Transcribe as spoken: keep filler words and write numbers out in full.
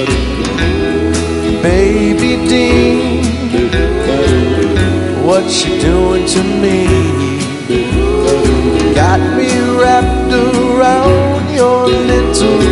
Baby Dean, what you doing to me? Got me wrapped around your little